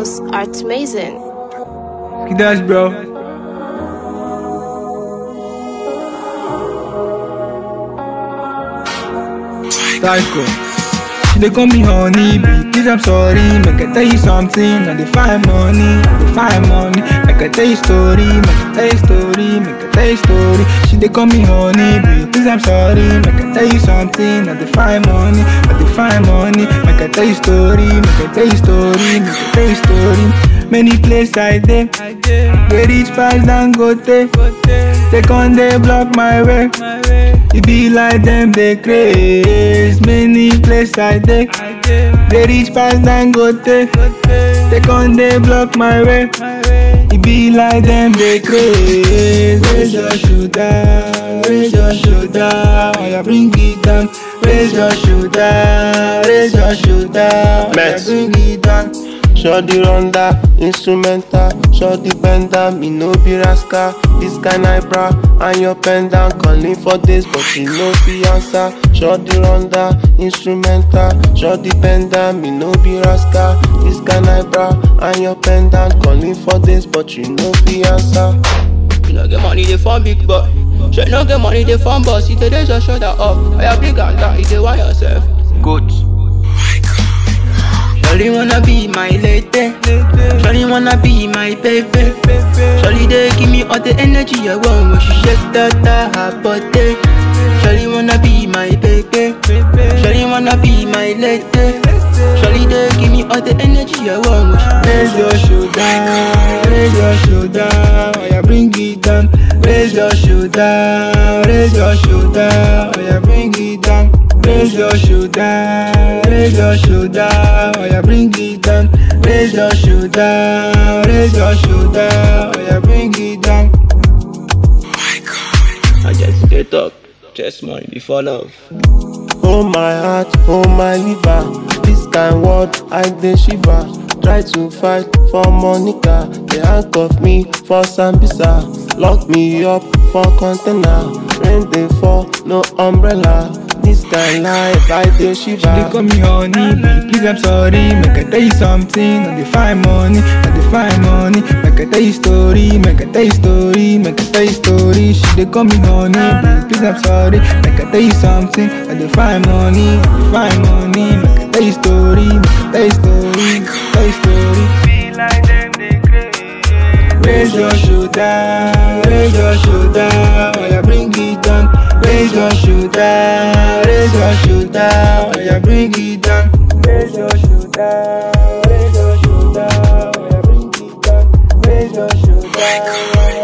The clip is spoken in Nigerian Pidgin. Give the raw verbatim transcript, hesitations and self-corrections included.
sounds are amazing. He does, bro. Psycho. She dey call me honey, bee. Please, I'm sorry. Make I tell you something. I dey find money, I dey find money. Make I tell you story, make I tell you story, make I tell you story. She dey call me honey, bee. Please, I'm sorry. Make I tell you something. I dey find money, I dey find money. Make I tell you story, make I tell you story, make I tell you story. Many places I dey, they reach past Dangote. They come they block my way. It be like them they craze. Many places I dey, they reach past Dangote. They come they block my way. It be like them they craze. Raise your shoulder, raise your shoulder. Oh yeah, bring it down. Raise your shoulder, raise your shoulder. Oh yeah, bring it down. Shorty Ronda, instrumental, shorty bender, me no be rascal. This kind eyebrow and your pendant, calling for this but you no be answer. Shorty Ronda, instrumental, shorty bender, me no be rascal. This kind eyebrow and your pendant, calling for this but you no be answer. You no get money, they form big boy. She no get money, they form boss. If they just show that up, I bring and down, if they want yourself. Good. Shawty wanna be my lady, Shawty wanna be my baby. Shawty they give me all the energy I want when she shake that that her body. Shawty wanna be my baby, Shawty wanna be my lady. Shawty they give me all the energy I want when she raise your shoulder, raise your shoulder. Oh yeah, bring it down. Raise your shoulder, raise your shoulder. Oh yeah, bring it down. Raise your shoulder, raise your shoulder. Oh yeah, bring it down. Raise your shoulder, raise your shoulder. Oh yeah, bring it down. I just get up, just money before love. Oh my heart, oh my liver. This kind word I dey shiver. Try to fight for Monica. They handcuff me for Sambisa. Lock me up for container. Rain dey fall, no umbrella. This kind life I dey shiver. She dey call me honey, bee. Please I'm sorry. Make I tell you something. I dey find money, I dey find money. Make I tell you story, make I tell you story, make I tell you story. She dey call me honey, bee. Please I'm sorry. Make I tell you something. I dey find money, I dey find money. Make I tell you story, make I tell you story, make I tell you story. Be like them they craze. Raise your shoulder, raise your shoulder. Oh yeah, bring it down. Raise your shoulder, raise your shoulder. Oh yeah, bring it down. Raise your shoulder, raise your shoulder. Oh yeah, bring it down. Raise your shoulder.